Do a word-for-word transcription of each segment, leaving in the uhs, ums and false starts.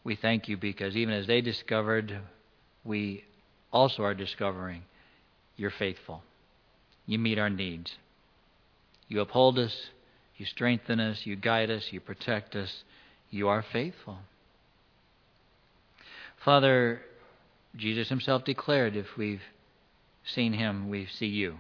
we thank you because even as they discovered, we also are discovering you're faithful. You meet our needs. You uphold us. You strengthen us. You guide us. You protect us. You are faithful. Father, Jesus himself declared if we've seen him, we see you.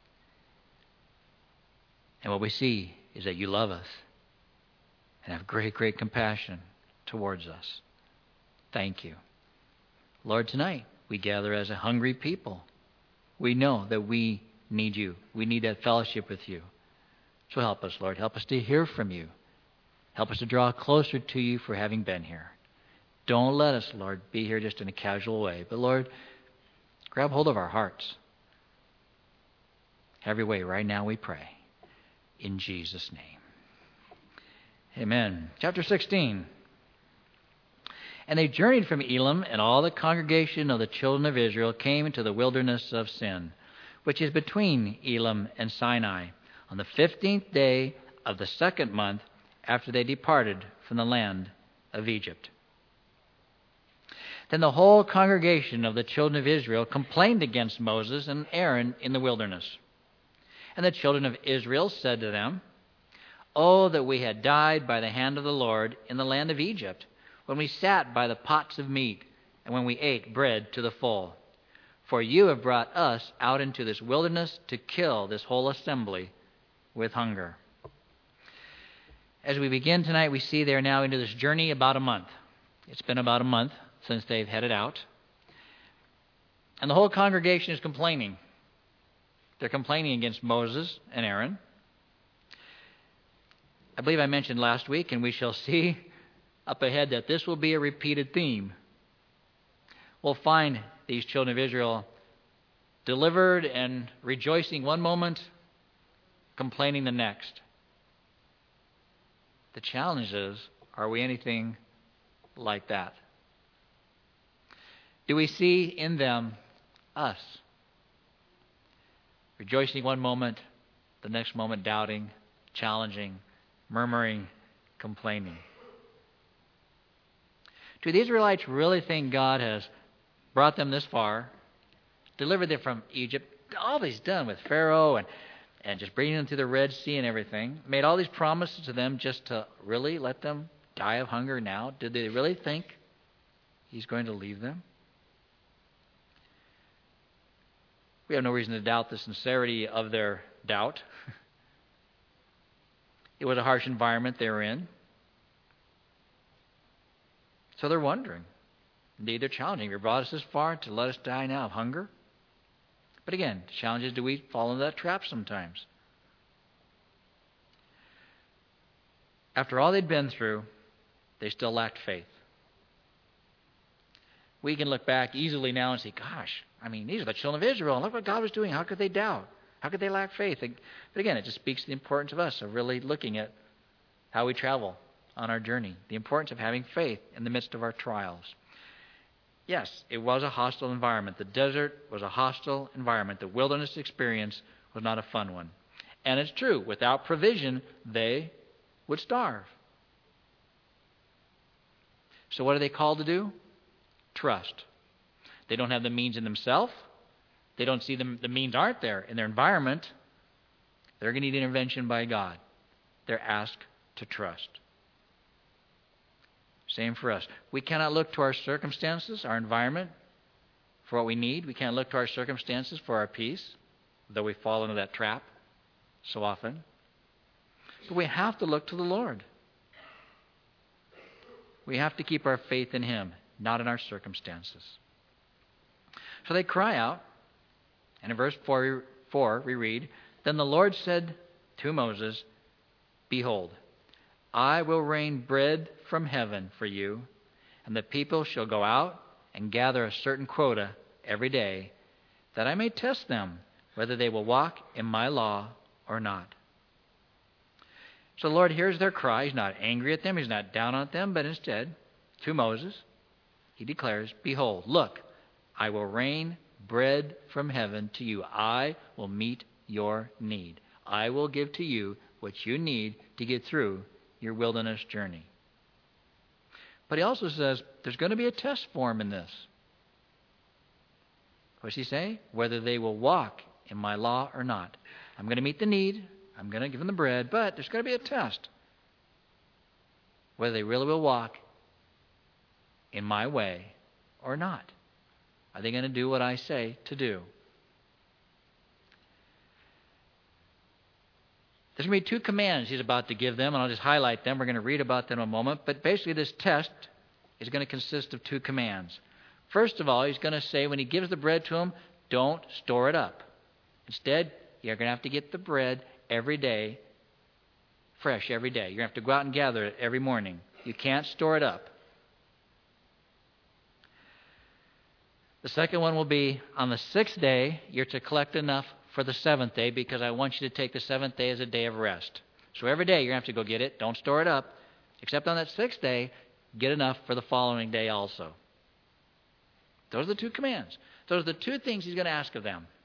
And what we see is that you love us and have great, great compassion towards us. Thank you. Lord, tonight we gather as a hungry people. We know that we need you. We need that fellowship with you. So help us, Lord. Help us to hear from you. Help us to draw closer to you for having been here. Don't let us, Lord, be here just in a casual way. But, Lord, grab hold of our hearts. Have your way right now, we pray. In Jesus' name. Amen. Chapter sixteen. And they journeyed from Elim, and all the congregation of the children of Israel came into the wilderness of Sin, which is between Elim and Sinai, on the fifteenth day of the second month after they departed from the land of Egypt. Then the whole congregation of the children of Israel complained against Moses and Aaron in the wilderness. And the children of Israel said to them, "Oh, that we had died by the hand of the Lord in the land of Egypt, when we sat by the pots of meat, and when we ate bread to the full. For you have brought us out into this wilderness to kill this whole assembly with hunger." As we begin tonight, we see they are now into this journey about a month. It's been about a month since they've headed out. And the whole congregation is complaining. They're complaining against Moses and Aaron. I believe I mentioned last week, and we shall see up ahead that this will be a repeated theme. We'll find these children of Israel delivered and rejoicing one moment, complaining the next. The challenge is, are we anything like that? Do we see in them us? Rejoicing one moment, the next moment doubting, challenging, murmuring, complaining. Do the Israelites really think God has brought them this far, delivered them from Egypt, all he's done with Pharaoh and, and just bringing them through the Red Sea and everything, made all these promises to them just to really let them die of hunger now? Did they really think he's going to leave them? We have no reason to doubt the sincerity of their doubt. It was a harsh environment they were in. So they're wondering. Indeed, they're challenging. You brought us this far to let us die now of hunger? But again, the challenge is, do we fall into that trap sometimes? After all they'd been through, they still lacked faith. We can look back easily now and say, gosh, I mean, these are the children of Israel. And look what God was doing. How could they doubt? How could they lack faith? But again, it just speaks to the importance of us, of really looking at how we travel on our journey. The importance of having faith in the midst of our trials. Yes, it was a hostile environment. The desert was a hostile environment. The wilderness experience was not a fun one. And it's true, without provision, they would starve. So what are they called to do? Trust. They don't have the means in themselves. They don't see them, the means aren't there in their environment. They're going to need intervention by God. They're asked to trust. Same for us. We cannot look to our circumstances, our environment, for what we need. We can't look to our circumstances for our peace, though we fall into that trap so often. But we have to look to the Lord. We have to keep our faith in Him, not in our circumstances. So they cry out, and in verse four, four we read, "Then the Lord said to Moses, Behold, I will rain bread from heaven for you, and the people shall go out and gather a certain quota every day, that I may test them whether they will walk in my law or not." So the Lord hears their cry. He's not angry at them. He's not down on them, but instead, to Moses, He declares, "Behold, look, I will rain bread from heaven to you. I will meet your need. I will give to you what you need to get through your wilderness journey." But he also says there's going to be a test for them in this. What's he say? Whether they will walk in my law or not. I'm going to meet the need. I'm going to give them the bread. But there's going to be a test. Whether they really will walk in my way or not. Are they going to do what I say to do? There's going to be two commands he's about to give them, and I'll just highlight them. We're going to read about them in a moment. But basically this test is going to consist of two commands. First of all, he's going to say when he gives the bread to them, don't store it up. Instead, you're going to have to get the bread every day, fresh every day. You're going to have to go out and gather it every morning. You can't store it up. The second one will be on the sixth day, you're to collect enough for the seventh day because I want you to take the seventh day as a day of rest. So every day you're going to have to go get it. Don't store it up. Except on that sixth day, get enough for the following day also. Those are the two commands. Those are the two things he's going to ask of them.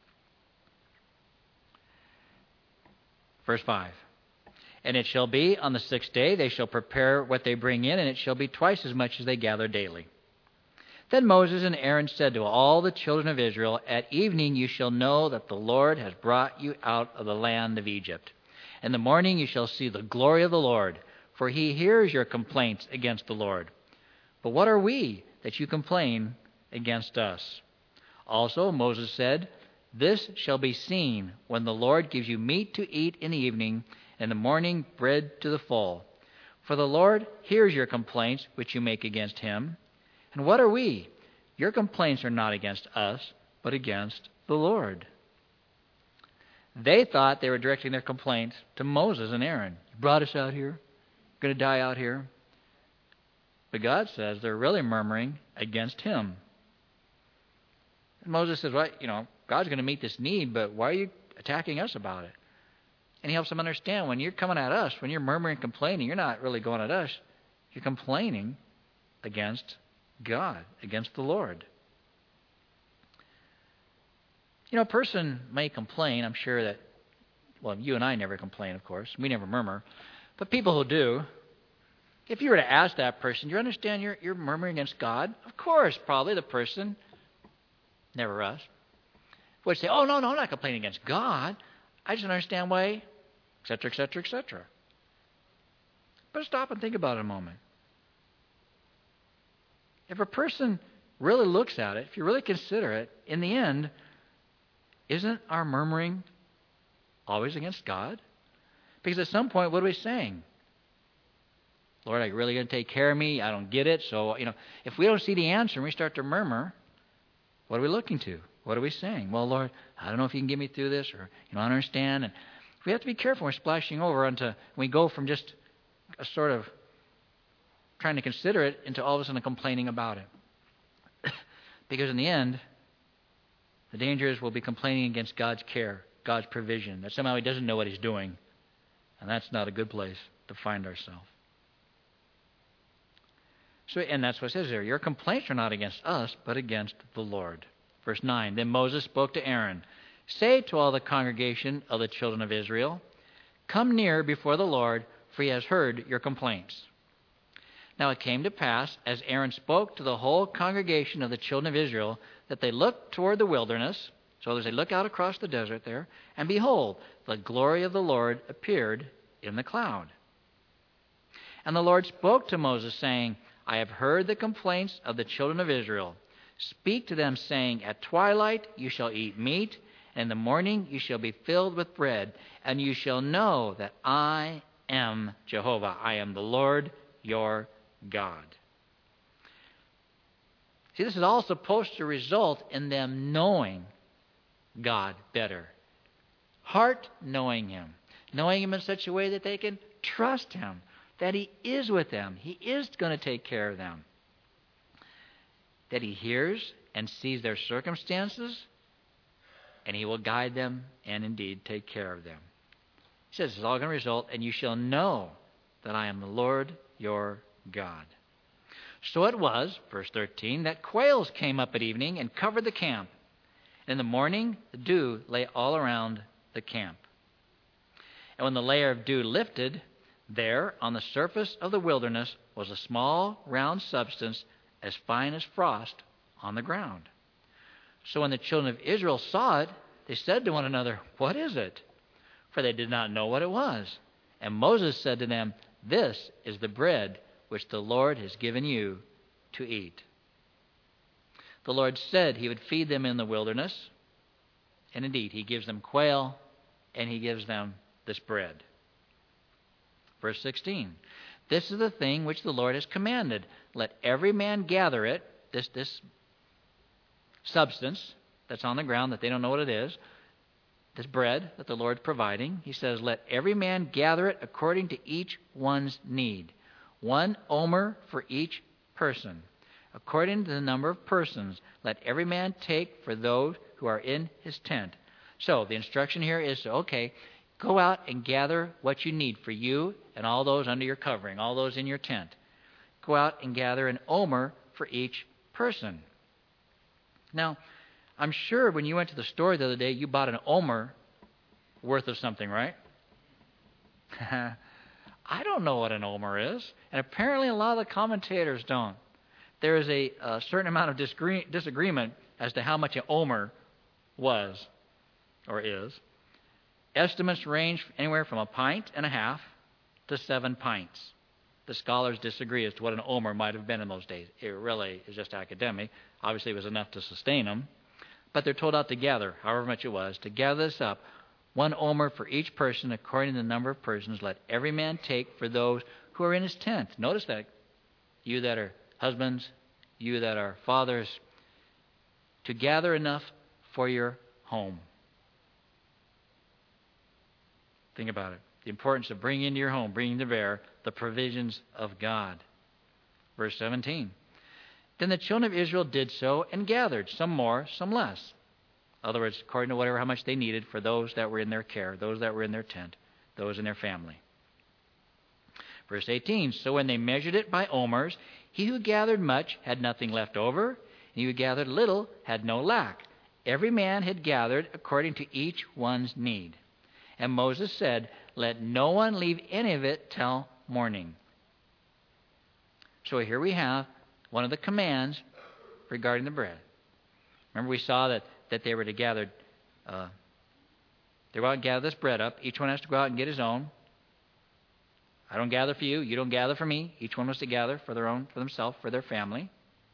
Verse five. And it shall be on the sixth day they shall prepare what they bring in, and it shall be twice as much as they gather daily. Then Moses and Aaron said to all the children of Israel, at evening you shall know that the Lord has brought you out of the land of Egypt. In the morning you shall see the glory of the Lord, for he hears your complaints against the Lord. But what are we that you complain against us? Also Moses said, this shall be seen when the Lord gives you meat to eat in the evening, and in the morning bread to the full. For the Lord hears your complaints which you make against him. And what are we? Your complaints are not against us, but against the Lord. They thought they were directing their complaints to Moses and Aaron. You brought us out here. We're going to die out here. But God says they're really murmuring against him. And Moses says, well, you know, God's going to meet this need, but why are you attacking us about it? And he helps them understand when you're coming at us, when you're murmuring and complaining, you're not really going at us. You're complaining against God, against the Lord. You know, a person may complain. I'm sure that, well, you and I never complain, of course. We never murmur. But people who do, if you were to ask that person, do you understand you're, you're murmuring against God? Of course, probably the person, never us, would say, oh, no, no, I'm not complaining against God. I just don't understand why, et cetera, et cetera, et cetera. But stop and think about it a moment. If a person really looks at it, if you really consider it, in the end, isn't our murmuring always against God? Because at some point, what are we saying? Lord, are you really going to take care of me? I don't get it. So, you know, if we don't see the answer and we start to murmur, what are we looking to? What are we saying? Well, Lord, I don't know if you can get me through this, or you know, I don't understand. And we have to be careful. We're splashing over onto, we go from just a sort of trying to consider it into all of a sudden complaining about it. Because in the end, the danger is we'll be complaining against God's care, God's provision, that somehow he doesn't know what he's doing. And that's not a good place to find ourselves. So, and that's what it says there. Your complaints are not against us, but against the Lord. Verse nine, then Moses spoke to Aaron, say to all the congregation of the children of Israel, come near before the Lord, for he has heard your complaints. Now it came to pass, as Aaron spoke to the whole congregation of the children of Israel, that they looked toward the wilderness, so as they look out across the desert there, and behold, the glory of the Lord appeared in the cloud. And the Lord spoke to Moses, saying, I have heard the complaints of the children of Israel. Speak to them, saying, at twilight you shall eat meat, and in the morning you shall be filled with bread, and you shall know that I am Jehovah. I am the Lord your God. See, this is all supposed to result in them knowing God better. Heart knowing him. Knowing him in such a way that they can trust him. That he is with them. He is going to take care of them. That he hears and sees their circumstances, and he will guide them and indeed take care of them. He says it's all going to result, and you shall know that I am the Lord your God. So it was, verse thirteen, that quails came up at evening and covered the camp. In the morning, the dew lay all around the camp. And when the layer of dew lifted, There, on the surface of the wilderness, was a small, round substance as fine as frost on the ground. So when the children of Israel saw it, they said to one another, "What is it?" For they did not know what it was. And Moses said to them, "This is the bread which the Lord has given you to eat." The Lord said he would feed them in the wilderness. And indeed, he gives them quail, and he gives them this bread. Verse sixteen, "This is the thing which the Lord has commanded. Let every man gather it," this, this substance that's on the ground that they don't know what it is, this bread that the Lord's providing. He says, "Let every man gather it according to each one's need. One omer for each person. According to the number of persons, let every man take for those who are in his tent." So the instruction here is, okay, go out and gather what you need for you and all those under your covering, all those in your tent. Go out and gather an omer for each person. Now, I'm sure when you went to the store the other day, you bought an omer worth of something, right? I don't know what an omer is, and apparently a lot of the commentators don't. There is a, a certain amount of disagree, disagreement as to how much an omer was or is. Estimates range anywhere from a pint and a half to seven pints. The scholars disagree as to what an omer might have been in those days. It really is just academic. Obviously, it was enough to sustain them. But they're told out to gather, however much it was, to gather this up, one omer for each person according to the number of persons. Let every man take for those who are in his tent. Notice that. You that are husbands, you that are fathers, to gather enough for your home. Think about it. The importance of bringing into your home, bringing to bear the provisions of God. Verse seventeen. Then the children of Israel did so and gathered, some more, some less. In other words, according to whatever, how much they needed for those that were in their care, those that were in their tent, those in their family. Verse eighteen. So when they measured it by omers, he who gathered much had nothing left over, and he who gathered little had no lack. Every man had gathered according to each one's need. And Moses said, "Let no one leave any of it till morning." So here we have one of the commands regarding the bread. Remember we saw that, that they were to gather, uh, they were out and gather this bread up. Each one has to go out and get his own. I don't gather for you. You don't gather for me. Each one was to gather for their own, for themselves, for their family.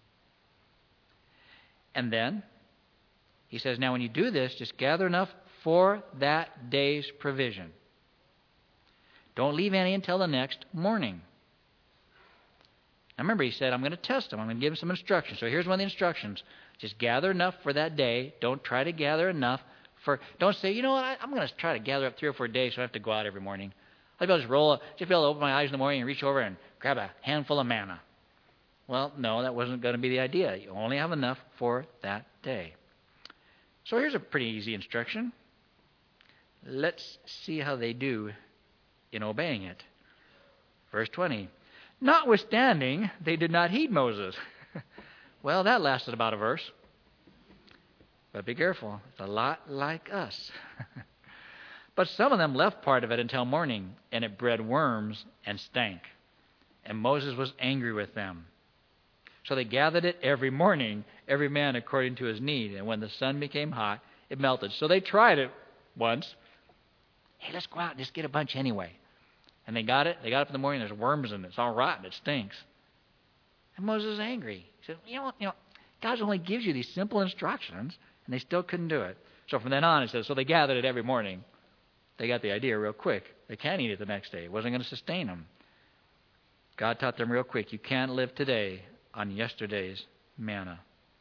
And then he says, now when you do this, just gather enough for that day's provision. Don't leave any until the next morning. Now remember, he said, I'm going to test them. I'm going to give them some instructions. So here's one of the instructions. Just gather enough for that day. Don't try to gather enough for... Don't say, you know what, I, I'm going to try to gather up three or four days so I have to go out every morning. I'll be able to just roll, just be able to open my eyes in the morning and reach over and grab a handful of manna. Well, no, that wasn't going to be the idea. You only have enough for that day. So here's a pretty easy instruction. Let's see how they do in obeying it. Verse twenty. Notwithstanding, they did not heed Moses. Well, that lasted about a verse. But be careful. It's a lot like us. But some of them left part of it until morning, and it bred worms and stank. And Moses was angry with them. So they gathered it every morning, every man according to his need. And when the sun became hot, it melted. So they tried it once. Hey, let's go out and just get a bunch anyway. And they got it. They got up in the morning. There's worms in it. It's all rotten. It stinks. And Moses is angry. He said, you know, you know, God only gives you these simple instructions, and they still couldn't do it. So from then on, it says, so they gathered it every morning. They got the idea real quick. They can't eat it the next day. It wasn't going to sustain them. God taught them real quick. You can't live today on yesterday's manna.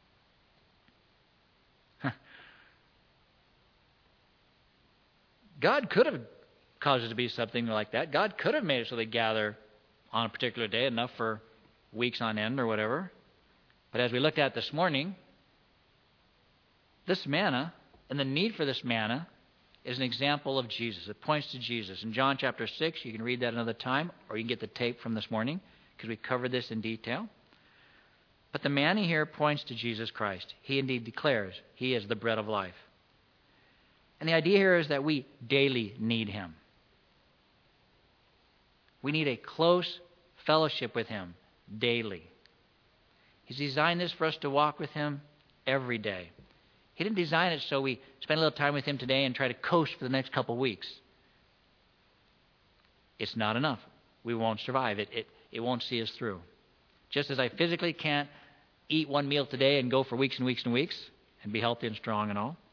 God could have caused it to be something like that. God could have made it so they gather on a particular day, enough for weeks on end or whatever. But as we looked at this morning, this manna and the need for this manna is an example of Jesus. It points to Jesus. In John chapter six, you can read that another time, or you can get the tape from this morning, because we covered this in detail. But the manna here points to Jesus Christ. He indeed declares he is the bread of life. And the idea here is that we daily need him. We need a close fellowship with Him daily. He's designed this for us to walk with Him every day. He didn't design it so we spend a little time with Him today and try to coast for the next couple of weeks. It's not enough. We won't survive. It, it, it won't see us through. Just as I physically can't eat one meal today and go for weeks and weeks and weeks and be healthy and strong and all,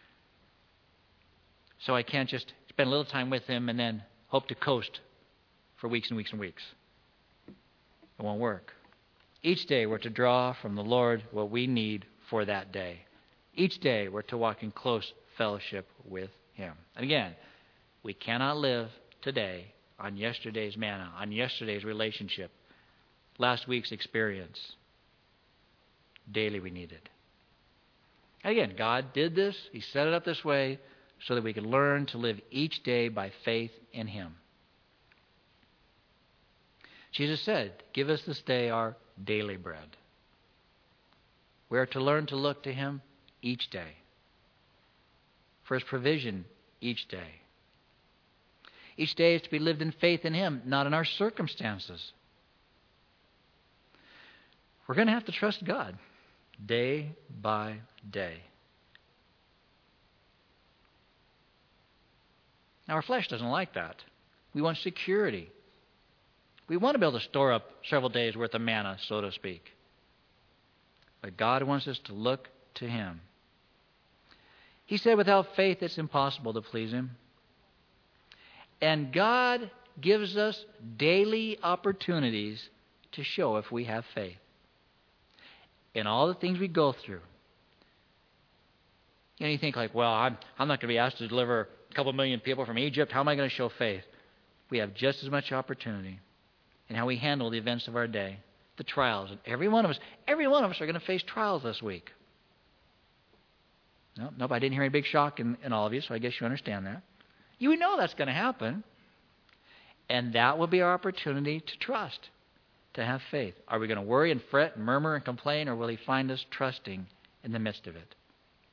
so I can't just spend a little time with Him and then hope to coast for weeks and weeks and weeks. It won't work. Each day we're to draw from the Lord what we need for that day. Each day we're to walk in close fellowship with Him. And again, we cannot live today on yesterday's manna, on yesterday's relationship, last week's experience. Daily we need it. And again, God did this. He set it up this way so that we could learn to live each day by faith in Him. Jesus said, "Give us this day our daily bread." We are to learn to look to Him each day, for His provision each day. Each day is to be lived in faith in Him, not in our circumstances. We're going to have to trust God day by day. Now, our flesh doesn't like that. We want security. We want to be able to store up several days' worth of manna, so to speak. But God wants us to look to Him. He said without faith it's impossible to please Him. And God gives us daily opportunities to show if we have faith. In all the things we go through. You know, you think like, well, I'm, I'm not going to be asked to deliver a couple million people from Egypt. How am I going to show faith? We have just as much opportunity in how we handle the events of our day, the trials. And every one of us, every one of us are going to face trials this week. No, nope, I didn't hear any big shock in, in all of you, so I guess you understand that. You know that's going to happen. And that will be our opportunity to trust, to have faith. Are we going to worry and fret and murmur and complain, or will He find us trusting in the midst of it?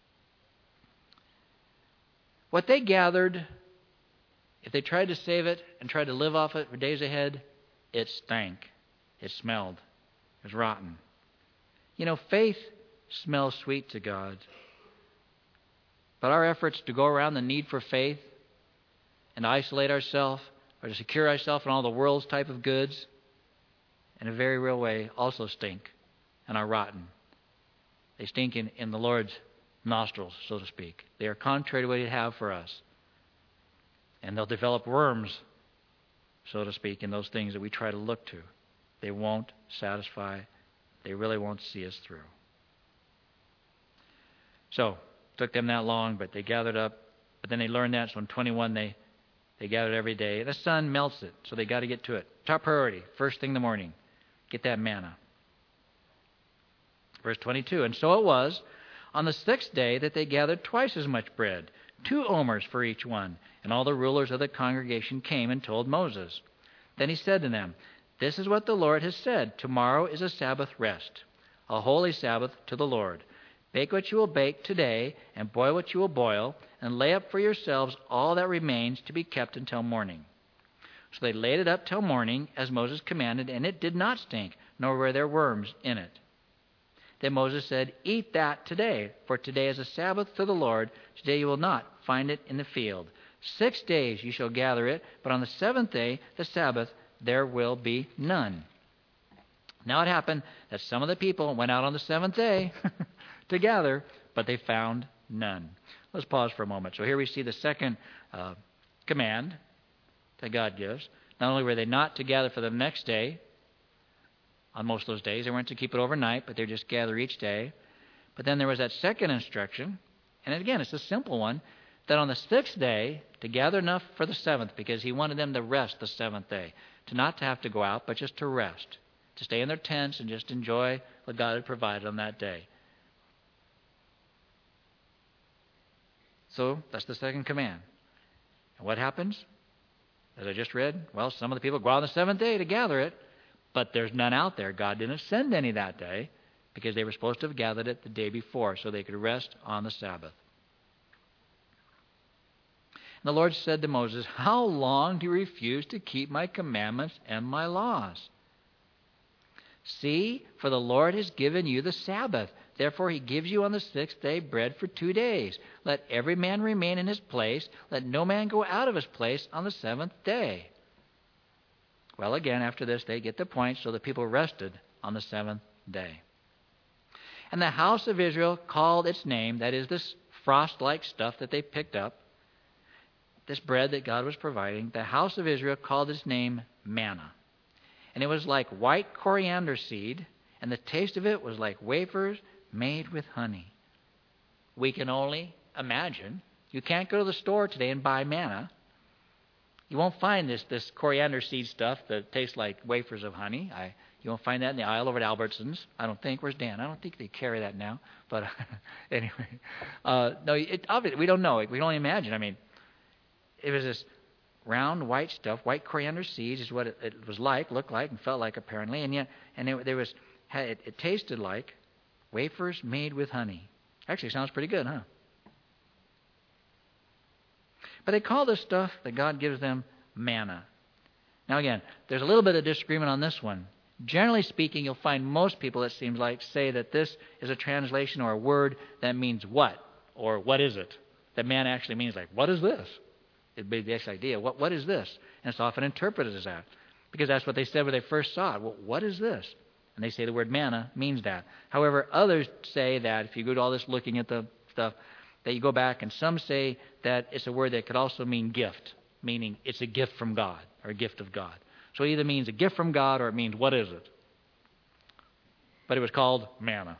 What they gathered, if they tried to save it and tried to live off it for days ahead, it stank. It smelled. It was rotten. You know, faith smells sweet to God. But our efforts to go around the need for faith and to isolate ourselves or to secure ourselves in all the world's type of goods, in a very real way, also stink and are rotten. They stink in, in the Lord's nostrils, so to speak. They are contrary to what He'd have for us. And they'll develop worms, so to speak, in those things that we try to look to. They won't satisfy. They really won't see us through. So, it took them that long, but they gathered up. But then they learned that, so in twenty-one they, they gathered every day. The sun melts it, so they got to get to it. Top priority, first thing in the morning. Get that manna. Verse twenty-two, and so it was on the sixth day that they gathered twice as much bread, two omers for each one. And all the rulers of the congregation came and told Moses. Then he said to them, "This is what the Lord has said. Tomorrow is a Sabbath rest, a holy Sabbath to the Lord. Bake what you will bake today, and boil what you will boil, and lay up for yourselves all that remains to be kept until morning." So they laid it up till morning, as Moses commanded, and it did not stink, nor were there worms in it. Then Moses said, "Eat that today, for today is a Sabbath to the Lord. Today you will not find it in the field. Six days you shall gather it, but on the seventh day, the Sabbath, there will be none." Now it happened that some of the people went out on the seventh day to gather, but they found none. Let's pause for a moment. So here we see the second uh, command that God gives. Not only were they not to gather for the next day, on most of those days, they weren't to keep it overnight, but they would just gather each day. But then there was that second instruction, and again, it's a simple one, that on the sixth day, to gather enough for the seventh, because He wanted them to rest the seventh day, to not to have to go out, but just to rest, to stay in their tents and just enjoy what God had provided on that day. So that's the second command. And what happens? As I just read, well, some of the people go out on the seventh day to gather it, but there's none out there. God didn't send any that day because they were supposed to have gathered it the day before so they could rest on the Sabbath. And the Lord said to Moses, how long do you refuse to keep my commandments and my laws? See, for the Lord has given you the Sabbath. Therefore he gives you on the sixth day bread for two days. Let every man remain in his place. Let no man go out of his place on the seventh day. Well, again, after this, they get the point, so the people rested on the seventh day. And the house of Israel called its name, that is this frost-like stuff that they picked up, this bread that God was providing, the house of Israel called its name manna. And it was like white coriander seed, and the taste of it was like wafers made with honey. We can only imagine. You can't go to the store today and buy manna. You won't find this, this coriander seed stuff that tastes like wafers of honey. I, you won't find that in the aisle over at Albertsons. I don't think. Where's Dan? I don't think they carry that now. But anyway, uh, no, it, obviously, we don't know. We can only imagine. I mean, it was this round white stuff, white coriander seeds is what it, it was like, looked like, and felt like apparently, and yet, and it, there was, it, it tasted like wafers made with honey. Actually, sounds pretty good, huh? But they call this stuff that God gives them manna. Now again, there's a little bit of disagreement on this one. Generally speaking, you'll find most people, it seems like, say that this is a translation or a word that means what, or what is it? That manna actually means like, what is this? It'd be this idea. What what is this? And it's often interpreted as that, because that's what they said when they first saw it. Well, what is this? And they say the word manna means that. However, others say that if you go to all this looking at the stuff, that you go back, and some say that it's a word that could also mean gift, meaning it's a gift from God or a gift of God. So it either means a gift from God or it means what is it? But it was called manna.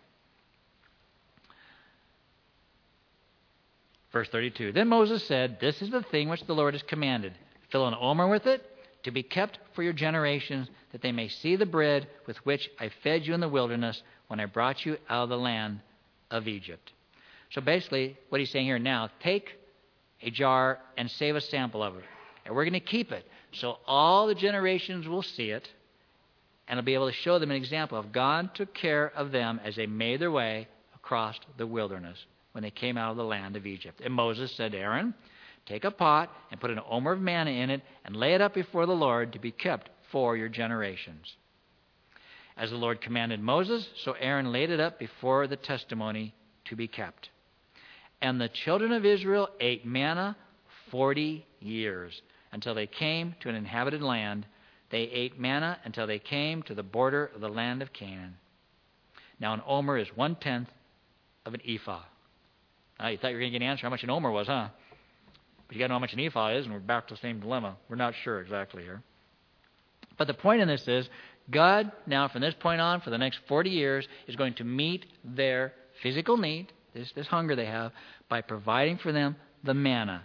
Verse thirty-two, then Moses said, this is the thing which the Lord has commanded. Fill an omer with it, to be kept for your generations, that they may see the bread with which I fed you in the wilderness when I brought you out of the land of Egypt. So basically, what he's saying here now, take a jar and save a sample of it. And we're going to keep it, so all the generations will see it, and I'll be able to show them an example of God took care of them as they made their way across the wilderness when they came out of the land of Egypt. And Moses said to Aaron, take a pot and put an omer of manna in it and lay it up before the Lord to be kept for your generations. As the Lord commanded Moses, so Aaron laid it up before the testimony to be kept. And the children of Israel ate manna forty years until they came to an inhabited land. They ate manna until they came to the border of the land of Canaan. Now an omer is one-tenth of an ephah. Uh, you thought you were going to get an answer how much an omer was, huh? But you got to know how much an ephah is, and we're back to the same dilemma. We're not sure exactly here. But the point in this is, God now from this point on, for the next forty years, is going to meet their physical need, this, this hunger they have, by providing for them the manna.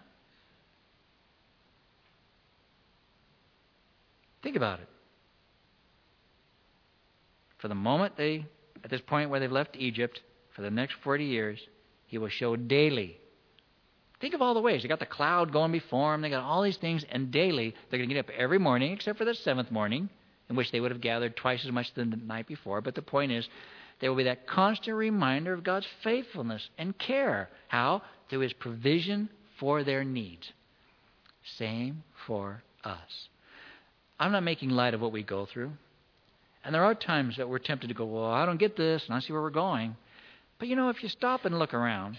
Think about it. For the moment they, at this point where they've left Egypt, for the next forty years, He will show daily. Think of all the ways. They got the cloud going before them. They got all these things, and daily they're going to get up every morning, except for the seventh morning, in which they would have gathered twice as much than the night before. But the point is, there will be that constant reminder of God's faithfulness and care. How? Through His provision for their needs. Same for us. I'm not making light of what we go through. And there are times that we're tempted to go, well, I don't get this, and I see where we're going. But you know, if you stop and look around,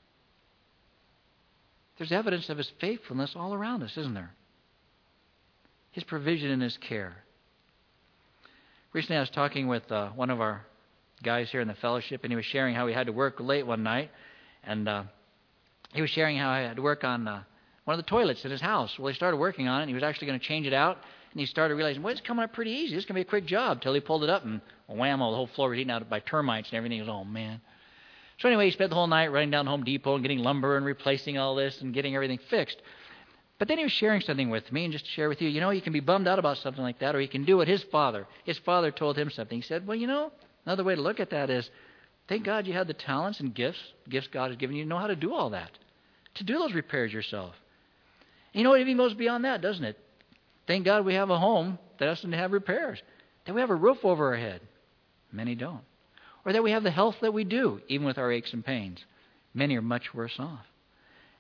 there's evidence of His faithfulness all around us, isn't there? His provision and His care. Recently I was talking with uh, one of our guys here in the fellowship, and he was sharing how he had to work late one night. And uh, he was sharing how he had to work on uh, one of the toilets in his house. Well, he started working on it, and he was actually going to change it out. And he started realizing, well, it's coming up pretty easy. This is going to be a quick job. Till he pulled it up, and whammo, the whole floor was eaten out by termites and everything. He was, oh, man. So anyway, he spent the whole night running down to Home Depot and getting lumber and replacing all this and getting everything fixed. But then he was sharing something with me, and just to share with you, you know, you can be bummed out about something like that, or you can do what his father, his father told him something. He said, well, you know, another way to look at that is, thank God you have the talents and gifts, gifts God has given you to know how to do all that, to do those repairs yourself. And you know, it even goes beyond that, doesn't it? Thank God we have a home that doesn't have repairs, that we have a roof over our head. Many don't. Or that we have the health that we do, even with our aches and pains. Many are much worse off.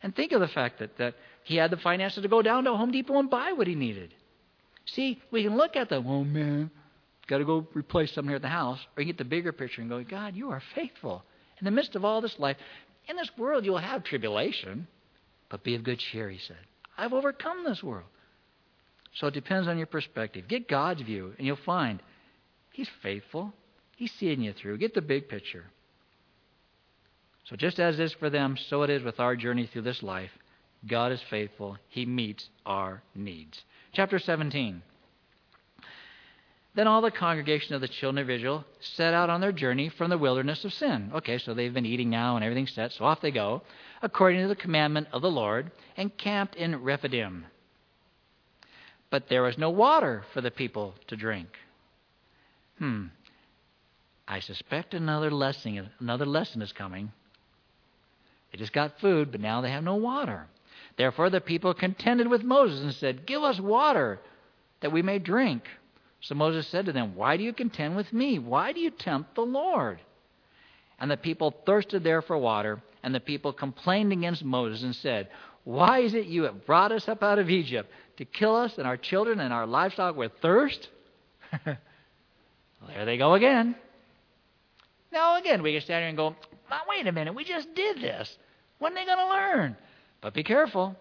And think of the fact that, that he had the finances to go down to Home Depot and buy what he needed. See, we can look at the, oh man, got to go replace something here at the house, or you get the bigger picture and go, God, you are faithful. In the midst of all this life, in this world you'll have tribulation, but be of good cheer, he said. I've overcome this world. So it depends on your perspective. Get God's view, and you'll find He's faithful. He's seeing you through. Get the big picture. So just as it is for them, so it is with our journey through this life. God is faithful. He meets our needs. Chapter seventeen. Then all the congregation of the children of Israel set out on their journey from the wilderness of sin. Okay, so they've been eating now and everything's set, so off they go, according to the commandment of the Lord, and camped in Rephidim. But there was no water for the people to drink. Hmm. I suspect another lesson, another lesson is coming. They just got food, but now they have no water. Therefore the people contended with Moses and said, give us water that we may drink. So Moses said to them, why do you contend with me? Why do you tempt the Lord? And the people thirsted there for water, and the people complained against Moses and said, why is it you have brought us up out of Egypt to kill us and our children and our livestock with thirst? Well, there they go again. Now again, we can stand here and go, now wait a minute, we just did this. When are they going to learn? But be careful.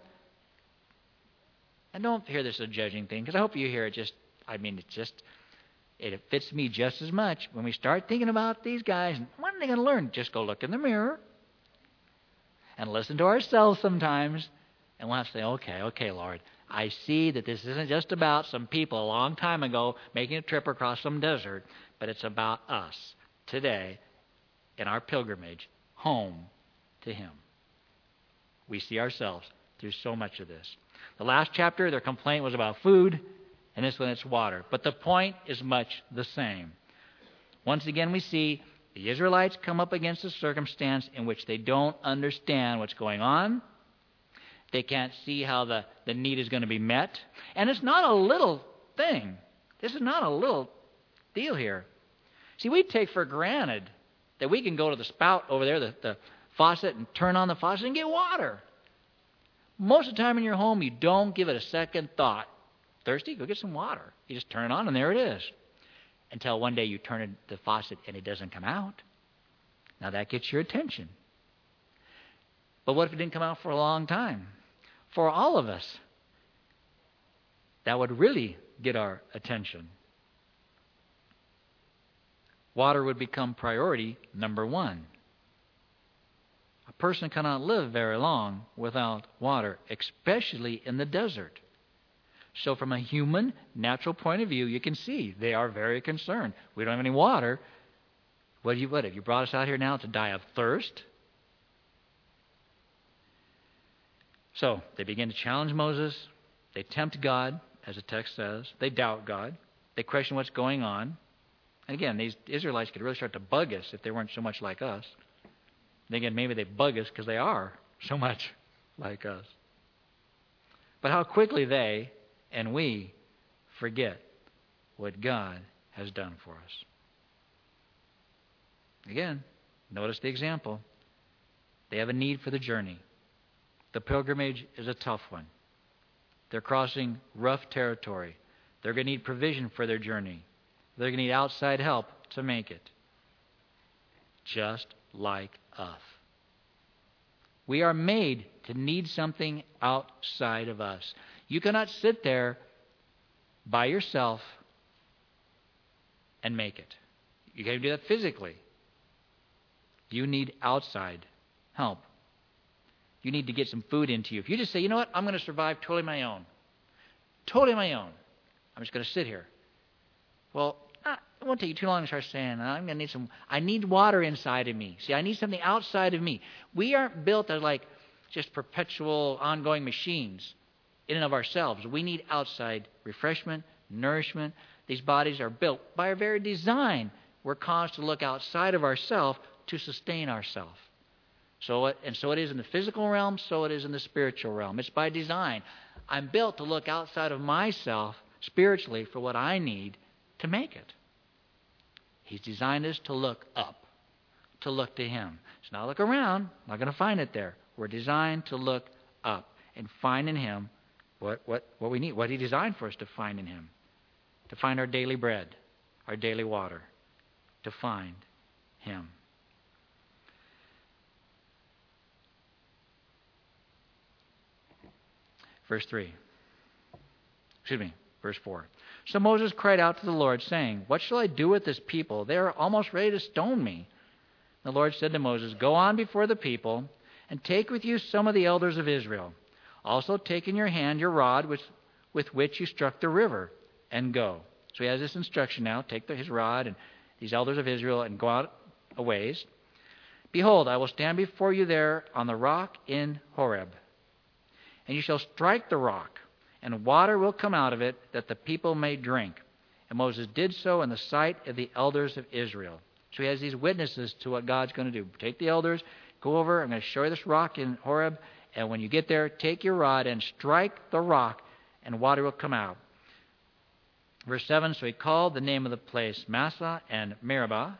And don't hear this as a judging thing, because I hope you hear it just, I mean, it's just, it fits me just as much. When we start thinking about these guys, when are they going to learn? Just go look in the mirror and listen to ourselves sometimes, and we'll have to say, okay, okay, Lord, I see that this isn't just about some people a long time ago making a trip across some desert, but it's about us today in our pilgrimage home to Him. We see ourselves through so much of this. The last chapter, their complaint was about food, and this one it's water. But the point is much the same. Once again, we see the Israelites come up against a circumstance in which they don't understand what's going on. They can't see how the, the need is going to be met. And it's not a little thing. This is not a little deal here. See, we take for granted that we can go to the spout over there, the, the faucet, and turn on the faucet and get water. Most of the time in your home, you don't give it a second thought. Thirsty? Go get some water. You just turn it on and there it is. Until one day you turn the faucet and it doesn't come out. Now that gets your attention. But what if it didn't come out for a long time? For all of us, that would really get our attention. Water would become priority number one. A person cannot live very long without water, especially in the desert. So from a human, natural point of view, you can see they are very concerned. We don't have any water. What have you, what have you brought us out here now to die of thirst? So they begin to challenge Moses. They tempt God, as the text says. They doubt God. They question what's going on. And again, these Israelites could really start to bug us if they weren't so much like us. And again, maybe they bug us because they are so much like us. But how quickly they and we forget what God has done for us. Again, notice the example. They have a need for the journey. The pilgrimage is a tough one. They're crossing rough territory. They're going to need provision for their journey. They're going to need outside help to make it. Just like us. We are made to need something outside of us. You cannot sit there by yourself and make it. You can't do that physically. You need outside help. You need to get some food into you. If you just say, you know what, I'm going to survive totally my own. Totally my own. I'm just going to sit here. Well, it won't take you too long to start saying, I'm going to need some, I need water inside of me. See, I need something outside of me. We aren't built as like just perpetual, ongoing machines in and of ourselves. We need outside refreshment, nourishment. These bodies are built by our very design. We're caused to look outside of ourselves to sustain ourselves. So it, and so it is in the physical realm, so it is in the spiritual realm. It's by design. I'm built to look outside of myself spiritually for what I need to make it. He's designed us to look up, to look to Him. It's not look around. Not going to find it there. We're designed to look up and find in Him what, what, what we need, what He designed for us to find in Him. To find our daily bread, our daily water. To find Him. Verse three. Excuse me, verse four. So Moses cried out to the Lord, saying, What shall I do with this people? They are almost ready to stone me. The Lord said to Moses, Go on before the people, and take with you some of the elders of Israel. Also take in your hand your rod with, with which you struck the river, and go. So he has this instruction now. Take the, his rod and these elders of Israel and go out a ways. Behold, I will stand before you there on the rock in Horeb. And you shall strike the rock, and water will come out of it, that the people may drink. And Moses did so in the sight of the elders of Israel. So he has these witnesses to what God's going to do. Take the elders, go over, I'm going to show you this rock in Horeb, and when you get there, take your rod and strike the rock, and water will come out. Verse seven, so he called the name of the place Massah and Meribah,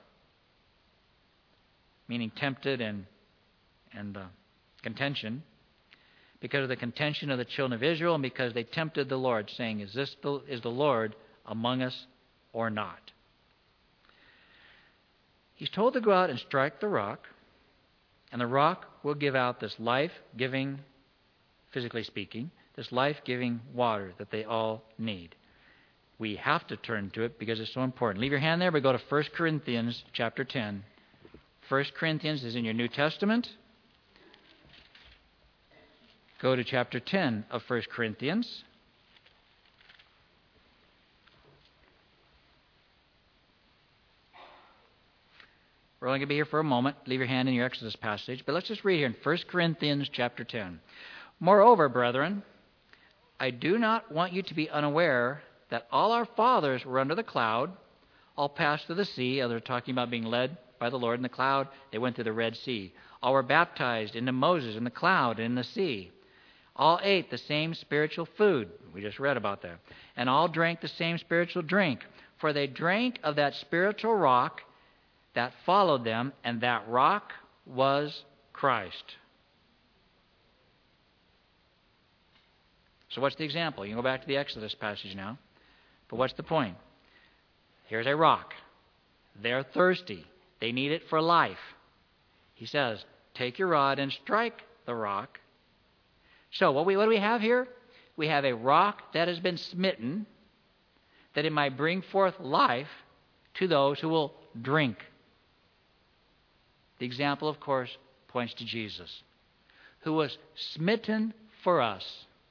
meaning tempted and, and uh, contention, because of the contention of the children of Israel, and because they tempted the Lord, saying, Is this the, is the Lord among us or not? He's told to go out and strike the rock, and the rock will give out this life-giving, physically speaking, this life-giving water that they all need. We have to turn to it because it's so important. Leave your hand there, but go to First Corinthians chapter ten. First Corinthians is in your New Testament. Go to chapter ten of First Corinthians. We're only going to be here for a moment. Leave your hand in your Exodus passage. But let's just read here in First Corinthians chapter ten. Moreover, brethren, I do not want you to be unaware that all our fathers were under the cloud, all passed through the sea. Others are talking about being led by the Lord in the cloud. They went through the Red Sea. All were baptized into Moses in the cloud and in the sea. All ate the same spiritual food. We just read about that. And all drank the same spiritual drink. For they drank of that spiritual rock that followed them, and that rock was Christ. So what's the example? You can go back to the Exodus passage now. But what's the point? Here's a rock. They're thirsty. They need it for life. He says, take your rod and strike the rock. So what, we, what do we have here? We have a rock that has been smitten, that it might bring forth life to those who will drink. The example, of course, points to Jesus, who was smitten for us.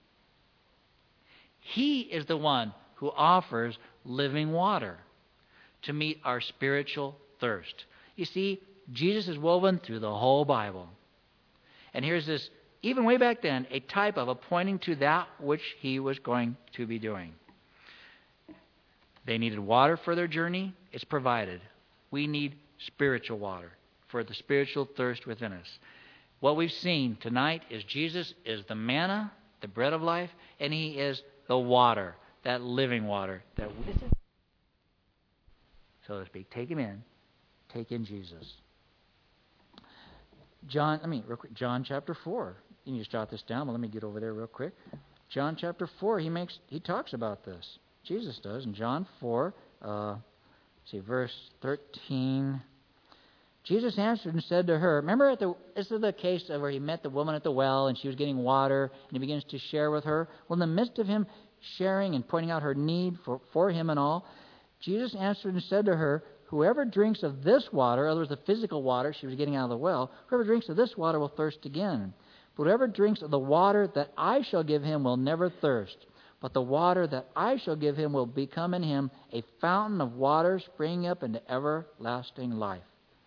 He is the one who offers living water to meet our spiritual thirst. You see, Jesus is woven through the whole Bible. And here's this, even way back then, a type of a pointing to that which he was going to be doing. They needed water for their journey. It's provided. We need spiritual water for the spiritual thirst within us. What we've seen tonight is Jesus is the manna, the bread of life, and he is the water, that living water. That we, so to speak. Take him in. Take in Jesus. John, I mean, real quick, John chapter four. You can just jot this down, but let me get over there real quick. John chapter four, he makes he talks about this. Jesus does in John four. Uh, see, verse thirteen. Jesus answered and said to her, remember, at the, this is the case of where he met the woman at the well and she was getting water and he begins to share with her. Well, in the midst of him sharing and pointing out her need for, for him and all, Jesus answered and said to her, whoever drinks of this water, in other words, the physical water she was getting out of the well, whoever drinks of this water will thirst again. But whoever drinks of the water that I shall give him will never thirst. But the water that I shall give him will become in him a fountain of water springing up into everlasting life.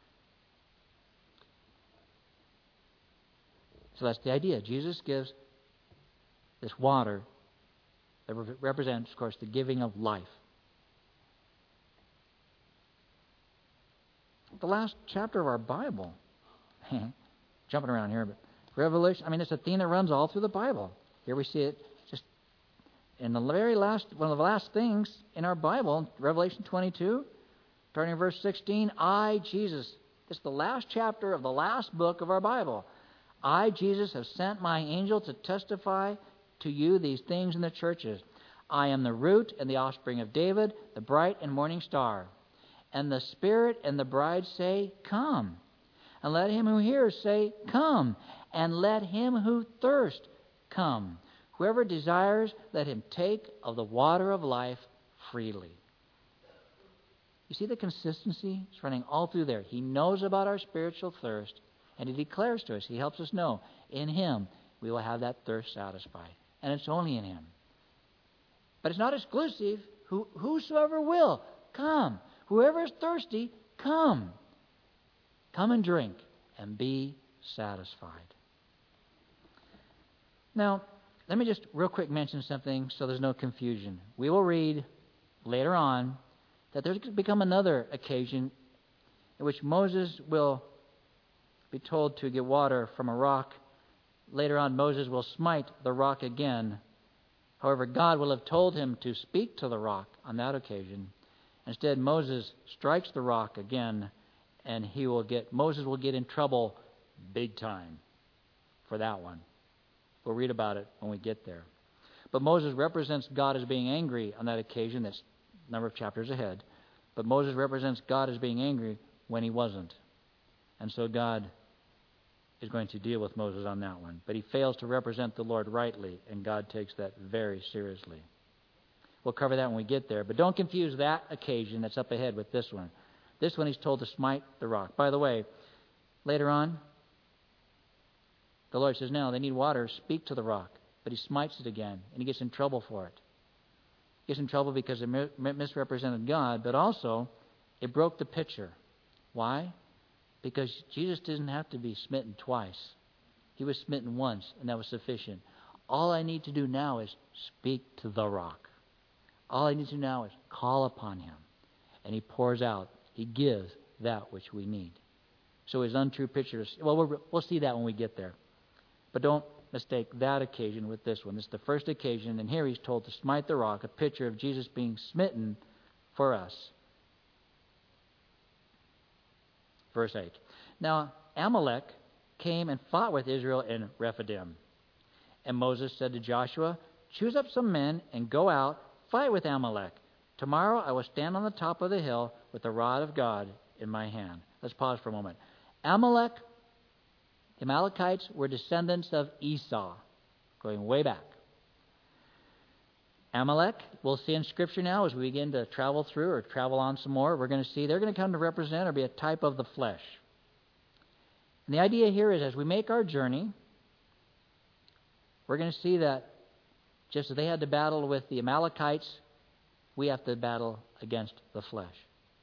So that's the idea. Jesus gives this water that represents, of course, the giving of life. The last chapter of our Bible, jumping around here, but Revelation, I mean, it's a theme that runs all through the Bible. Here we see it just in the very last, one of the last things in our Bible, Revelation twenty-two, starting in verse sixteen, I, Jesus, this is the last chapter of the last book of our Bible. I, Jesus, have sent my angel to testify to you these things in the churches. I am the root and the offspring of David, the bright and morning star. And the Spirit and the bride say, Come. And let him who hears say, Come. And let him who thirsts come. Whoever desires, let him take of the water of life freely. You see the consistency? It's running all through there. He knows about our spiritual thirst, and He declares to us, He helps us know, in Him we will have that thirst satisfied. And it's only in Him. But it's not exclusive. Who, whosoever will, come. Whoever is thirsty, come. Come and drink and be satisfied. Now, let me just real quick mention something so there's no confusion. We will read later on that there's become another occasion in which Moses will be told to get water from a rock. Later on, Moses will smite the rock again. However, God will have told him to speak to the rock on that occasion. Instead, Moses strikes the rock again, and he will get Moses will get in trouble big time for that one. We'll read about it when we get there. But Moses represents God as being angry on that occasion. That's a number of chapters ahead. But Moses represents God as being angry when he wasn't. And so God is going to deal with Moses on that one. But he fails to represent the Lord rightly, and God takes that very seriously. We'll cover that when we get there. But don't confuse that occasion that's up ahead with this one. This one he's told to smite the rock. By the way, later on, the Lord says, no, they need water, speak to the rock. But he smites it again, and he gets in trouble for it. He gets in trouble because it misrepresented God, but also it broke the picture. Why? Because Jesus didn't have to be smitten twice. He was smitten once, and that was sufficient. All I need to do now is speak to the rock. All I need to do now is call upon him. And he pours out. He gives that which we need. So his untrue picture is, well, we'll, we'll see that when we get there. But don't mistake that occasion with this one. This is the first occasion, and here he's told to smite the rock, a picture of Jesus being smitten for us. Verse eight. Now Amalek came and fought with Israel in Rephidim. And Moses said to Joshua, choose up some men and go out, fight with Amalek. Tomorrow I will stand on the top of the hill with the rod of God in my hand. Let's pause for a moment. Amalek, the Amalekites were descendants of Esau, going way back. Amalek, we'll see in Scripture now as we begin to travel through or travel on some more, we're going to see they're going to come to represent or be a type of the flesh. And the idea here is as we make our journey, we're going to see that just as they had to battle with the Amalekites, we have to battle against the flesh.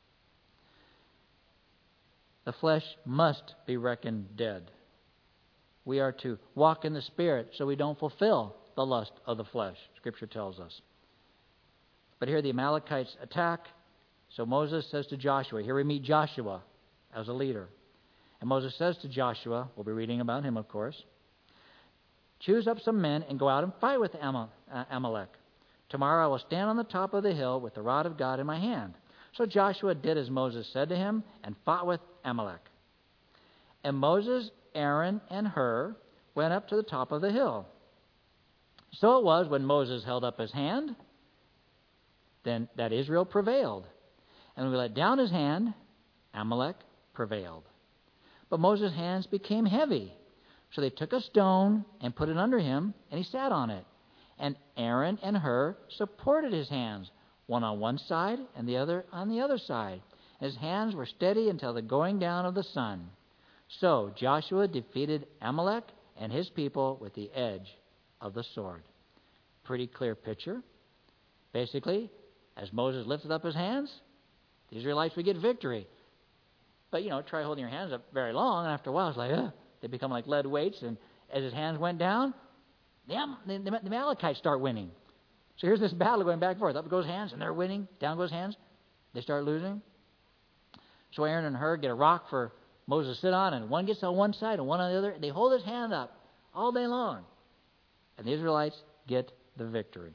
The flesh must be reckoned dead. We are to walk in the Spirit so we don't fulfill the lust of the flesh, Scripture tells us. But here the Amalekites attack. So Moses says to Joshua, here we meet Joshua as a leader. And Moses says to Joshua, we'll be reading about him, of course, choose up some men and go out and fight with Amalek. Tomorrow I will stand on the top of the hill with the rod of God in my hand. So Joshua did as Moses said to him and fought with Amalek. And Moses, Aaron, and Hur went up to the top of the hill. So it was when Moses held up his hand, then that Israel prevailed. And when he let down his hand, Amalek prevailed. But Moses' hands became heavy. So they took a stone and put it under him, and he sat on it. And Aaron and Hur supported his hands, one on one side and the other on the other side. His hands were steady until the going down of the sun. So Joshua defeated Amalek and his people with the edge of the sword. Pretty clear picture. Basically, as Moses lifted up his hands, the Israelites would get victory. But, you know, try holding your hands up very long, and after a while it's like, ugh, they become like lead weights, and as his hands went down, the, Am- the, the Amalekites start winning. So here's this battle going back and forth. Up goes hands, and they're winning. Down goes hands. They start losing. So Aaron and Hur get a rock for Moses to sit on, and one gets on one side and one on the other. They hold his hand up all day long. And the Israelites get the victory.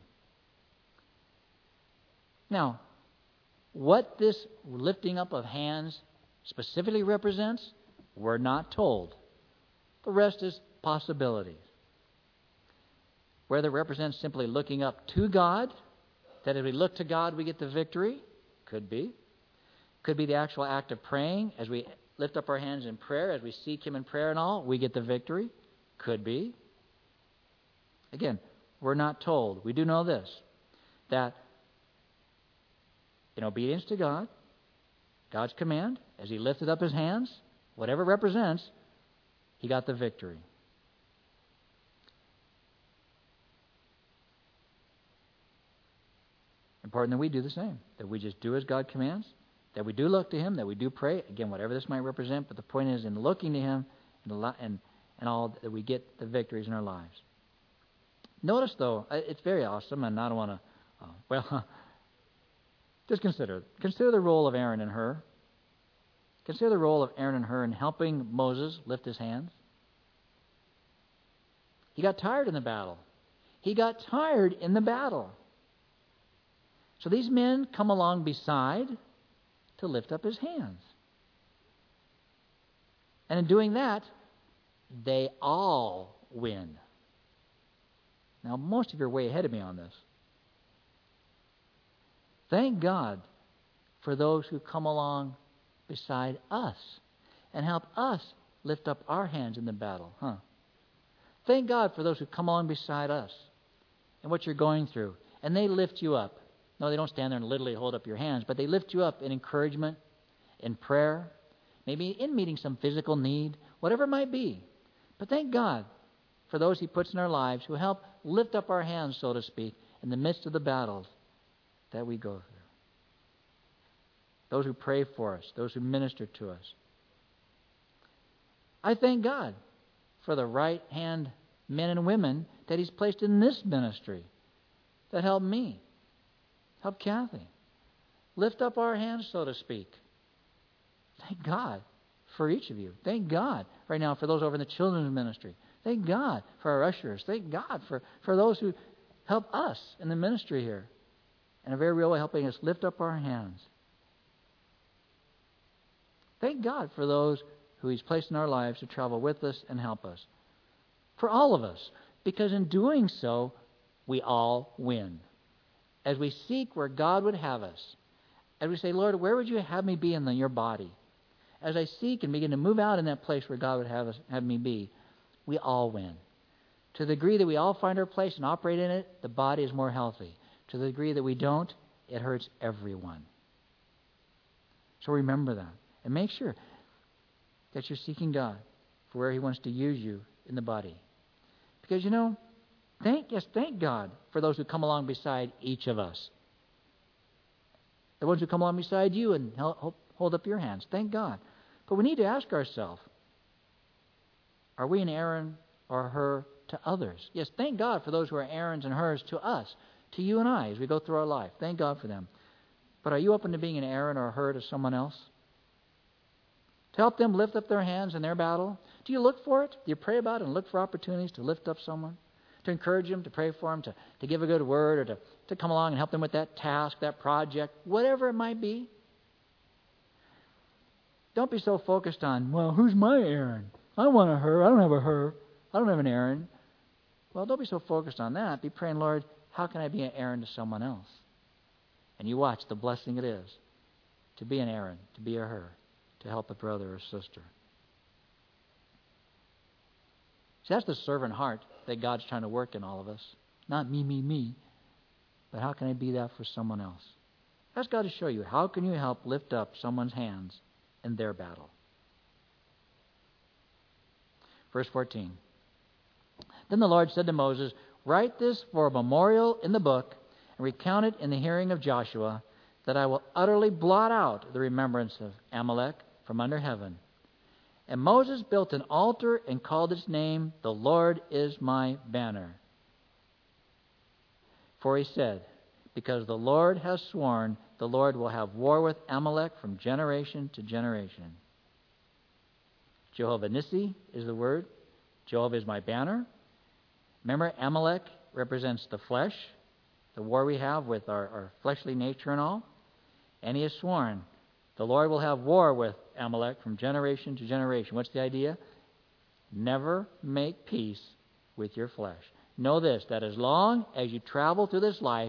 Now, what this lifting up of hands specifically represents, we're not told. The rest is possibilities. Whether it represents simply looking up to God, that if we look to God, we get the victory. Could be. Could be the actual act of praying. As we lift up our hands in prayer, as we seek Him in prayer and all, we get the victory. Could be. Again, we're not told. We do know this, that in obedience to God, God's command, as He lifted up His hands, whatever it represents, He got the victory. Important that we do the same, that we just do as God commands, that we do look to Him, that we do pray, again, whatever this might represent, but the point is in looking to Him and, and, and all, that we get the victories in our lives. Notice, though, it's very awesome, and I don't want to, uh, well, just consider, consider the role of Aaron and Hur. Consider the role of Aaron and Hur in helping Moses lift his hands. He got tired in the battle. He got tired in the battle. So these men come along beside to lift up his hands. And in doing that, they all win. Now, most of you are way ahead of me on this. Thank God for those who come along beside us and help us lift up our hands in the battle, huh? Thank God for those who come along beside us and what you're going through, and they lift you up. No, they don't stand there and literally hold up your hands, but they lift you up in encouragement, in prayer, maybe in meeting some physical need, whatever it might be. But thank God for those He puts in our lives who help lift up our hands, so to speak, in the midst of the battles that we go through. Those who pray for us, those who minister to us. I thank God for the right-hand men and women that He's placed in this ministry that help me, help Kathy, lift up our hands, so to speak. Thank God for each of you. Thank God right now for those over in the children's ministry. Thank God for our ushers. Thank God for, for those who help us in the ministry here in a very real way, helping us lift up our hands. Thank God for those who He's placed in our lives to travel with us and help us. For all of us, because in doing so, we all win. As we seek where God would have us, as we say, Lord, where would you have me be in the, your body? As I seek and begin to move out in that place where God would have us, have me be, we all win. To the degree that we all find our place and operate in it, the body is more healthy. To the degree that we don't, it hurts everyone. So remember that. And make sure that you're seeking God for where He wants to use you in the body. Because, you know, thank, yes, thank God for those who come along beside each of us. The ones who come along beside you and help, hold up your hands. Thank God. But we need to ask ourselves, are we an Aaron or Hur to others? Yes, thank God for those who are Aarons and Hurs to us, to you and I as we go through our life. Thank God for them. But are you open to being an Aaron or a Hur to someone else? To help them lift up their hands in their battle? Do you look for it? Do you pray about it and look for opportunities to lift up someone? To encourage them, to pray for them, to, to give a good word, or to, to come along and help them with that task, that project, whatever it might be? Don't be so focused on, well, who's my Aaron? I want a Hur. I don't have a Hur. I don't have an Aaron. Well, don't be so focused on that. Be praying, Lord, how can I be an Aaron to someone else? And you watch the blessing it is to be an Aaron, to be a Hur, to help a brother or sister. See, that's the servant heart that God's trying to work in all of us. Not me, me, me, but how can I be that for someone else? Ask God to show you, how can you help lift up someone's hands in their battle? Verse fourteen. Then the Lord said to Moses, write this for a memorial in the book and recount it in the hearing of Joshua, that I will utterly blot out the remembrance of Amalek from under heaven. And Moses built an altar and called its name, The Lord is my banner. For he said, because the Lord has sworn, the Lord will have war with Amalek from generation to generation. Jehovah Nissi is the word. Jehovah is my banner. Remember, Amalek represents the flesh, the war we have with our, our fleshly nature and all. And he has sworn, the Lord will have war with Amalek from generation to generation. What's the idea? Never make peace with your flesh. Know this, that as long as you travel through this life,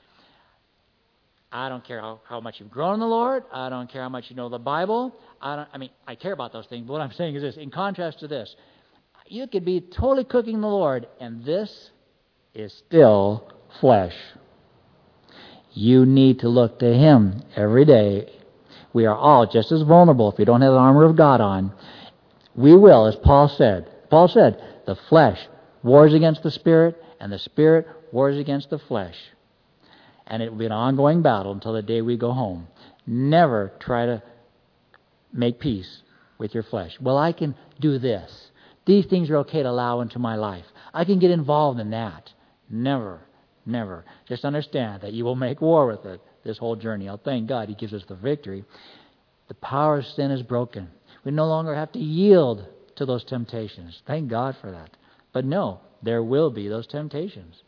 I don't care how, how much you've grown in the Lord. I don't care how much you know the Bible. I don't. I mean, I care about those things. But what I'm saying is this, in contrast to this, you could be totally cooking the Lord, and this is still flesh. You need to look to Him every day. We are all just as vulnerable if we don't have the armor of God on. We will, as Paul said. Paul said, the flesh wars against the Spirit, and the Spirit wars against the flesh. And it will be an ongoing battle until the day we go home. Never try to make peace with your flesh. Well, I can do this. These things are okay to allow into my life. I can get involved in that. Never, never. Just understand that you will make war with it this whole journey. I'll thank God He gives us the victory. The power of sin is broken. We no longer have to yield to those temptations. Thank God for that. But no, there will be those temptations.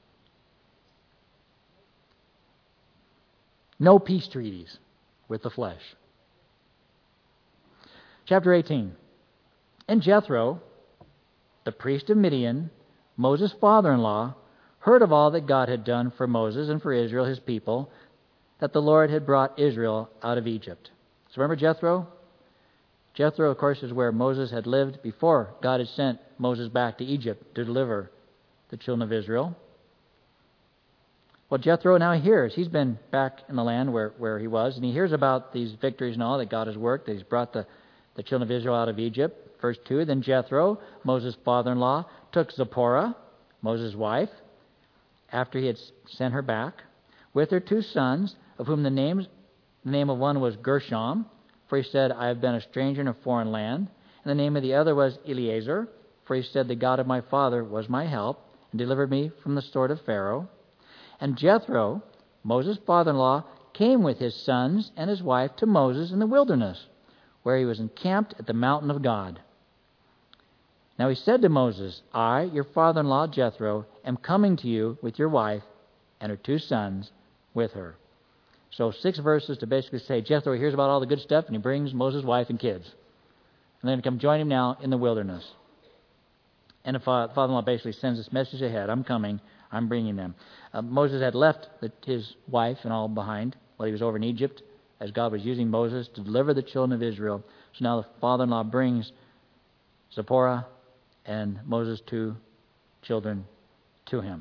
No peace treaties with the flesh. Chapter eighteen. And Jethro, the priest of Midian, Moses' father-in-law, heard of all that God had done for Moses and for Israel, his people, that the Lord had brought Israel out of Egypt. So remember Jethro? Jethro, of course, is where Moses had lived before God had sent Moses back to Egypt to deliver the children of Israel. Well, Jethro now hears. He's been back in the land where, where he was, and he hears about these victories and all that God has worked, that He's brought the, the children of Israel out of Egypt. Verse two, then Jethro, Moses' father-in-law, took Zipporah, Moses' wife, after he had sent her back, with her two sons, of whom the, names, the name of one was Gershom, for he said, I have been a stranger in a foreign land. And the name of the other was Eliezer, for he said, the God of my father was my help, and delivered me from the sword of Pharaoh. And Jethro, Moses' father-in-law, came with his sons and his wife to Moses in the wilderness, where he was encamped at the mountain of God. Now he said to Moses, I, your father-in-law Jethro, am coming to you with your wife and her two sons with her. So six verses to basically say Jethro hears about all the good stuff, and he brings Moses' wife and kids. And then come join him now in the wilderness. And the father-in-law basically sends this message ahead. I'm coming. I'm bringing them. Uh, Moses had left the, his wife and all behind while he was over in Egypt, as God was using Moses to deliver the children of Israel. So now the father-in-law brings Zipporah and Moses' two children to him.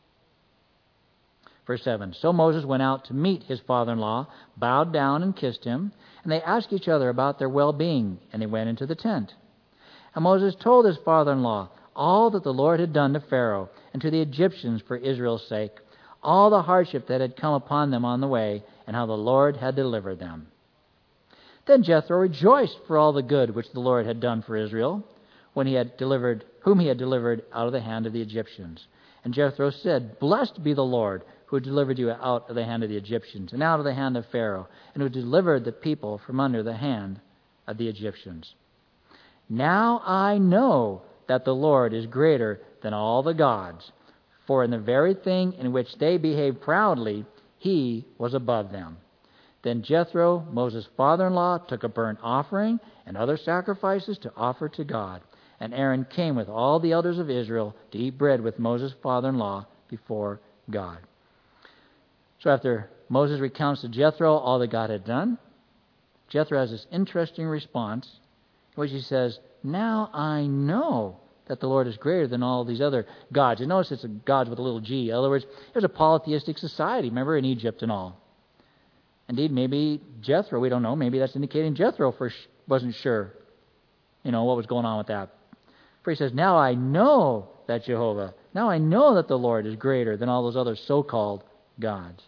Verse seven, so Moses went out to meet his father-in-law, bowed down and kissed him, and they asked each other about their well-being, and they went into the tent. And Moses told his father-in-law all that the Lord had done to Pharaoh and to the Egyptians for Israel's sake, all the hardship that had come upon them on the way, and how the Lord had delivered them. Then Jethro rejoiced for all the good which the Lord had done for Israel, when he had delivered, whom he had delivered out of the hand of the Egyptians. And Jethro said, blessed be the Lord, who delivered you out of the hand of the Egyptians, and out of the hand of Pharaoh, and who delivered the people from under the hand of the Egyptians. Now I know that the Lord is greater than all the gods, for in the very thing in which they behaved proudly, He was above them. Then Jethro, Moses' father-in-law, took a burnt offering and other sacrifices to offer to God. And Aaron came with all the elders of Israel to eat bread with Moses' father-in-law before God. So after Moses recounts to Jethro all that God had done, Jethro has this interesting response, in which he says, now I know that the Lord is greater than all these other gods. And notice it's a gods with a little g. In other words, it was a polytheistic society, remember, in Egypt and all. Indeed, maybe Jethro, we don't know, maybe that's indicating Jethro for sh- wasn't sure, you know, what was going on with that. For he says, now I know that Jehovah, now I know that the Lord is greater than all those other so-called gods.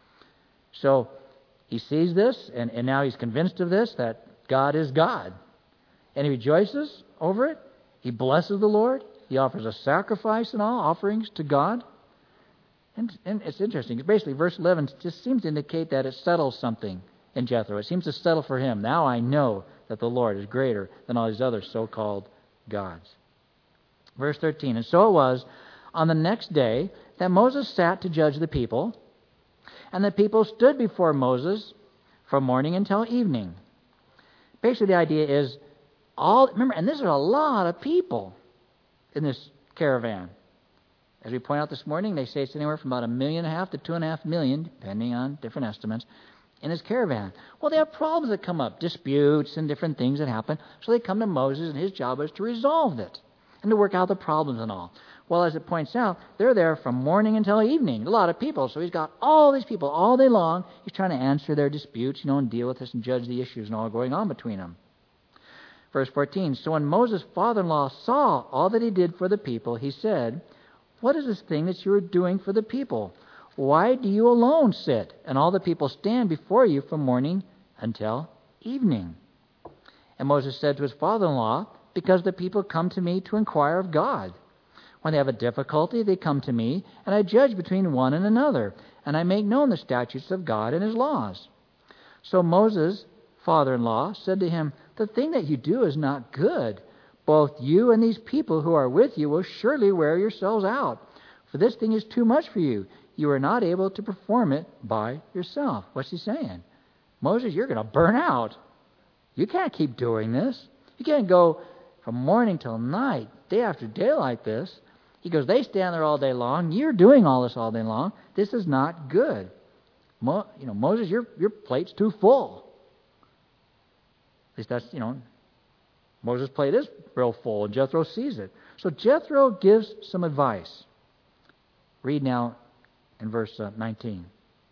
So he sees this, and, and now he's convinced of this, that God is God. And he rejoices over it. He blesses the Lord. He offers a sacrifice and all, offerings to God. And, and it's interesting. Basically, verse eleven just seems to indicate that it settles something in Jethro. It seems to settle for him. Now I know that the Lord is greater than all these other so-called gods. Verse thirteen, and so it was on the next day that Moses sat to judge the people, and the people stood before Moses from morning until evening. Basically, the idea is, all remember, and this are a lot of people. in this caravan. As we point out this morning, they say it's anywhere from about a million and a half to two and a half million, depending on different estimates, in his caravan. Well, they have problems that come up, disputes and different things that happen. So they come to Moses, and his job is to resolve it and to work out the problems and all. Well, as it points out, they're there from morning until evening. A lot of people. So he's got all these people all day long. He's trying to answer their disputes, you know, and deal with this and judge the issues and all going on between them. Verse fourteen, so when Moses' father-in-law saw all that he did for the people, he said, what is this thing that you are doing for the people? Why do you alone sit, and all the people stand before you from morning until evening? And Moses said to his father-in-law, because the people come to me to inquire of God. When they have a difficulty, they come to me, and I judge between one and another, and I make known the statutes of God and his laws. So Moses' father-in-law said to him, the thing that you do is not good. Both you and these people who are with you will surely wear yourselves out. For this thing is too much for you. You are not able to perform it by yourself. What's he saying? Moses, you're going to burn out. You can't keep doing this. You can't go from morning till night, day after day like this. He goes, they stand there all day long. You're doing all this all day long. This is not good. Mo- you know, Moses, your your plate's too full. At least that's, you know, Moses' plate is real full, and Jethro sees it. So Jethro gives some advice. Read now in verse uh, nineteen.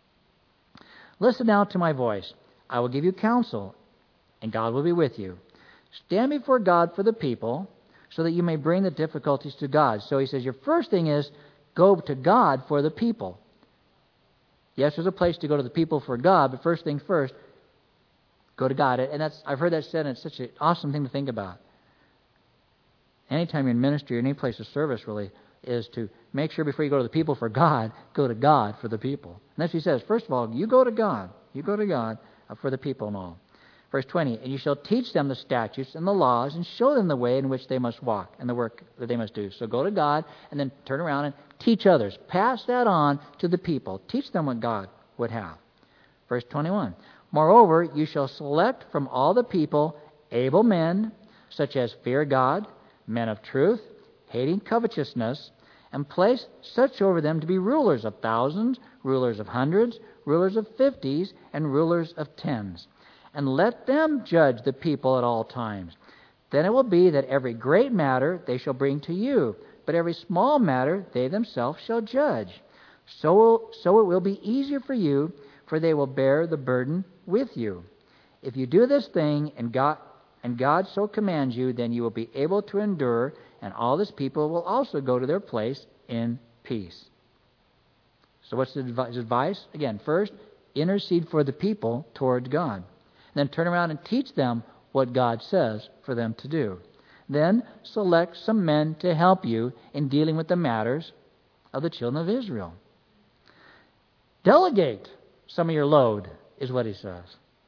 Listen now to my voice. I will give you counsel, and God will be with you. Stand before God for the people, so that you may bring the difficulties to God. So he says, your first thing is, go to God for the people. Yes, there's a place to go to the people for God, but first thing first, go to God. And that's I've heard that said, and it's such an awesome thing to think about. Anytime you're in ministry or any place of service, really, is to make sure before you go to the people for God, go to God for the people. And that's what he says. First of all, you go to God. You go to God for the people and all. Verse twenty, and you shall teach them the statutes and the laws and show them the way in which they must walk and the work that they must do. So go to God and then turn around and teach others. Pass that on to the people. Teach them what God would have. Verse twenty-one, moreover, you shall select from all the people able men, such as fear God, men of truth, hating covetousness, and place such over them to be rulers of thousands, rulers of hundreds, rulers of fifties, and rulers of tens. And let them judge the people at all times. Then it will be that every great matter they shall bring to you, but every small matter they themselves shall judge. So, so it will be easier for you, for they will bear the burden with you. If you do this thing, and God, and God so commands you, then you will be able to endure, and all this people will also go to their place in peace. So what's the advice? Again, first, intercede for the people toward God. Then turn around and teach them what God says for them to do. Then select some men to help you in dealing with the matters of the children of Israel. Delegate some of your load, is what he says.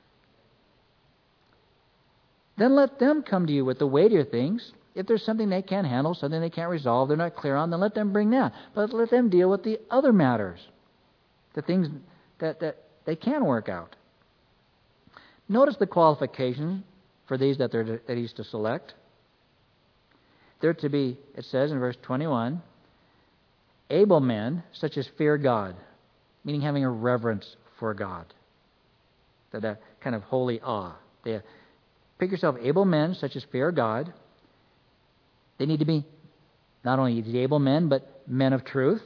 Then let them come to you with the weightier things. If there's something they can't handle, something they can't resolve, they're not clear on, then let them bring that. But let them deal with the other matters, the things that, that they can work out. Notice the qualifications for these that, they're to, that he's to select. They're to be, it says in verse twenty-one, able men such as fear God, meaning having a reverence for God. That, that kind of holy awe. They, pick yourself able men such as fear God. They need to be not only the able men, but men of truth.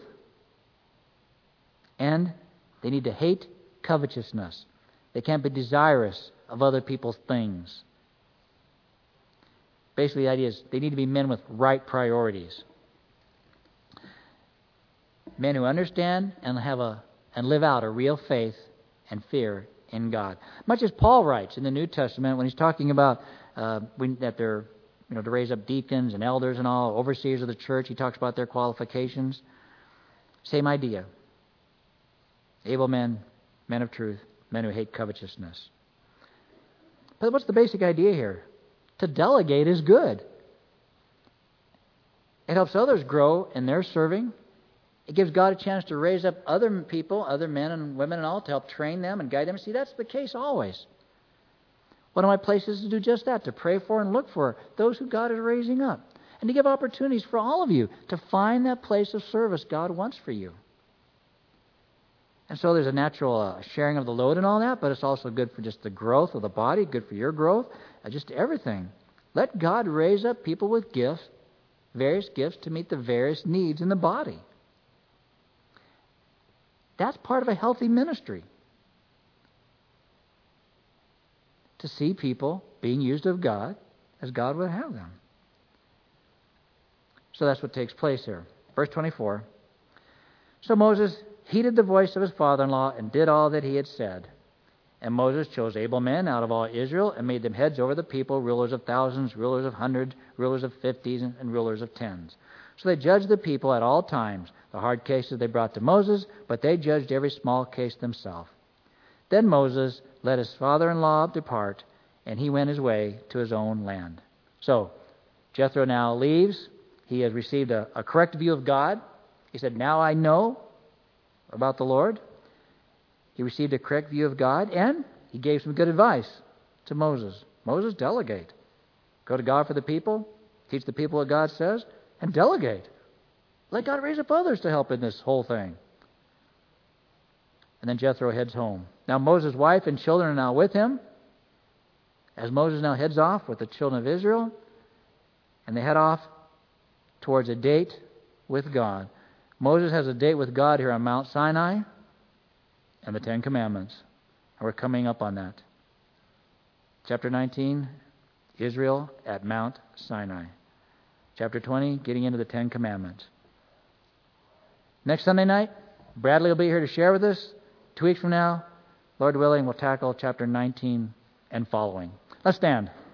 And they need to hate covetousness. They can't be desirous of other people's things. Basically, the idea is they need to be men with right priorities. Men who understand and have a and live out a real faith and fear in God. Much as Paul writes in the New Testament when he's talking about uh, when, that they're you know to raise up deacons and elders and all overseers of the church. He talks about their qualifications. Same idea. Able men, men of truth, men who hate covetousness. But what's the basic idea here? To delegate is good. It helps others grow in their serving. It gives God a chance to raise up other people, other men and women and all, to help train them and guide them. See, that's the case always. One of my places is to do just that, to pray for and look for those who God is raising up. and to give opportunities for all of you to find that place of service God wants for you. And so there's a natural uh, sharing of the load and all that, but it's also good for just the growth of the body, good for your growth, uh, just everything. Let God raise up people with gifts, various gifts, to meet the various needs in the body. That's part of a healthy ministry. To see people being used of God as God would have them. So that's what takes place here. Verse twenty-four. So Moses heeded the voice of his father-in-law and did all that he had said. And Moses chose able men out of all Israel and made them heads over the people, rulers of thousands, rulers of hundreds, rulers of fifties, and rulers of tens. So they judged the people at all times. The hard cases they brought to Moses, but they judged every small case themselves. Then Moses let his father-in-law depart, and he went his way to his own land. So Jethro now leaves. He has received a, a correct view of God. He said, now I know about the Lord. He received a correct view of God, and he gave some good advice to Moses. Moses, delegate. Go to God for the people, teach the people what God says, and delegate. Let God raise up others to help in this whole thing. And then Jethro heads home. Now Moses' wife and children are now with him, as Moses now heads off with the children of Israel, and they head off towards a date with God. Moses has a date with God here on Mount Sinai and the Ten Commandments. And we're coming up on that. Chapter nineteen, Israel at Mount Sinai. Chapter twenty, getting into the Ten Commandments. Next Sunday night, Bradley will be here to share with us. Two weeks from now, Lord willing, we'll tackle chapter nineteen and following. Let's stand.